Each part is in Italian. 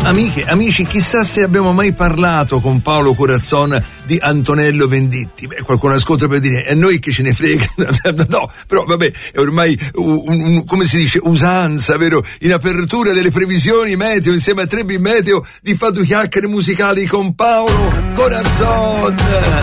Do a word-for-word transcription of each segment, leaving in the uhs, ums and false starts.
Amiche, amici, chissà se abbiamo mai parlato con Paolo Corazzon di Antonello Venditti. Beh, qualcuno ascolta per dire, e noi che ce ne frega? No, però vabbè, è ormai un, un, come si dice, usanza, vero? In apertura delle previsioni meteo insieme a tre B Meteo di fare due chiacchiere musicali con Paolo Corazzon.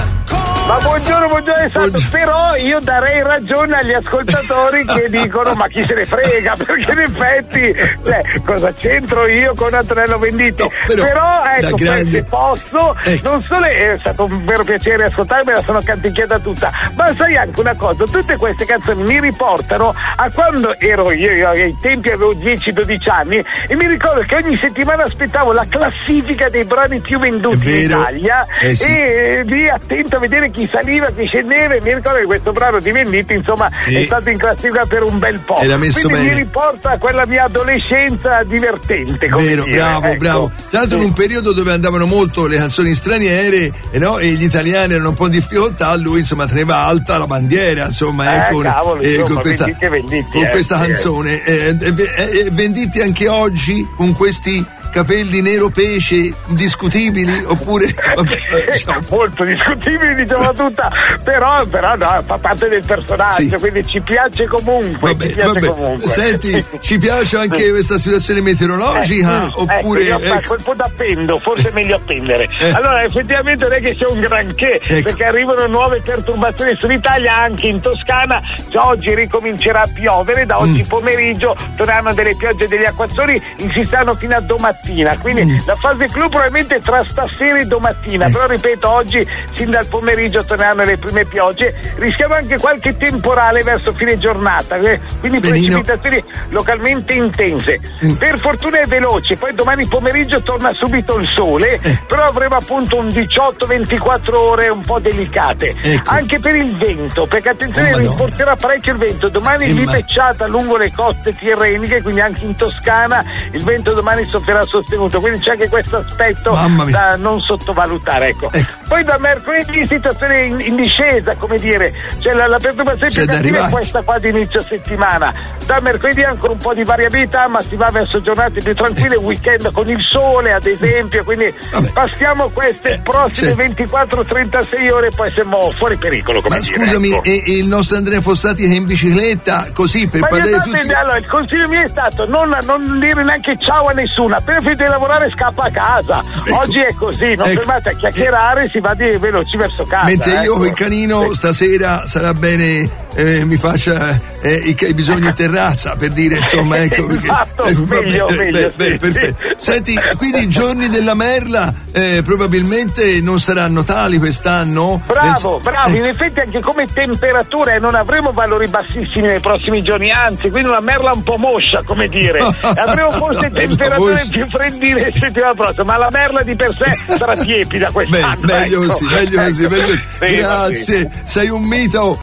Ma buongiorno, buongiorno, esatto. Buongiorno. Però io darei ragione agli ascoltatori che dicono ma chi se ne frega, perché in effetti cioè, cosa c'entro io con Antonello Venditti? No, però, però ecco, grande... se posso, ecco. Non solo è stato un vero piacere ascoltarmi, la sono canticchiata tutta, ma sai anche una cosa, tutte queste canzoni mi riportano a quando ero io, io ai tempi avevo dieci dodici anni e mi ricordo che ogni settimana aspettavo la classifica dei brani più venduti in Italia eh sì. e lì attento a vedere chi saliva, chi scendeva, e mi ricordo che questo brano di Venditti insomma sì. è stato in classifica per un bel po'. Era messo quindi bene. Mi riporta a quella mia adolescenza divertente, come vero, dire. bravo, ecco. bravo. Tra l'altro sì. in un periodo dove andavano molto le canzoni straniere e, no, e gli italiani erano un po' in difficoltà, lui insomma teneva alta la bandiera, insomma, eh, eh, con, cavolo, eh, insomma, con questa, Venditti, Venditti, con eh, questa sì, canzone. Eh, eh, eh, Venditti anche oggi con questi capelli nero pesce discutibili oppure vabbè, diciamo. molto discutibili, diciamo tutta, però, però no, fa parte del personaggio, sì. quindi ci piace comunque, vabbè, ci piace vabbè. comunque. Senti, ci piace anche questa situazione meteorologica eh, oppure ecco, io ecco. quel po' d'appendo, forse è meglio appendere. Eh. Allora effettivamente non è che sia un granché, ecco. perché arrivano nuove perturbazioni sull'Italia, anche in Toscana. Già oggi ricomincerà a piovere, da oggi mm. pomeriggio torneranno delle piogge e degli acquazzoni, insisteranno fino a domattina, quindi mm. la fase clou probabilmente tra stasera e domattina, eh. però ripeto, oggi sin dal pomeriggio torneranno le prime piogge, rischiamo anche qualche temporale verso fine giornata, eh? quindi Benino. precipitazioni localmente intense. Mm. Per fortuna è veloce, poi domani pomeriggio torna subito il sole, eh. però avremo appunto un diciotto ventiquattro ore un po' delicate, ecco. anche per il vento, perché attenzione, oh, riporterà parecchio il vento, domani eh, di ma... pecciata lungo le coste tirreniche, quindi anche in Toscana il vento domani soffierà sostenuto, quindi c'è anche questo aspetto da non sottovalutare, ecco. ecco. Poi da mercoledì situazione in, in discesa, come dire, cioè la, la perturbazione più cattiva è questa qua di inizio settimana. Da mercoledì ancora un po' di variabilità, ma si va verso giornate più tranquille, weekend con il sole ad esempio, quindi Vabbè. passiamo queste eh, prossime sì. ventiquattro trentasei ore e poi siamo fuori pericolo, come ma dire, scusami, ecco. e, e il nostro Andrea Fossati che è in bicicletta così per ma parlare esatto, tutti... allora il consiglio mio è stato non, non dire neanche ciao a nessuno, appena finite di lavorare scappa a casa, ecco. oggi è così, non ecco. fermate a chiacchierare, eh. si va di veloci verso casa, mentre io ecco. con il canino sì. stasera sarà bene eh, mi faccia eh, i, i bisogni in terrazza, per dire, insomma, ecco perché, esatto, ecco, meglio, vabbè, meglio, beh, sì, beh, perfetto. Sì. Senti, quindi i giorni della merla eh, probabilmente non saranno tali quest'anno? Bravo, Penso... bravo, eh. in effetti anche come temperatura eh, non avremo valori bassissimi nei prossimi giorni, anzi, quindi una merla un po' moscia, come dire, avremo forse no, temperature più freddine la settimana prossima, ma la merla di per sé sarà tiepida quest'anno. Beh, meglio ecco. così, meglio così, ecco. meglio... Sì, grazie, sì. sei un mito.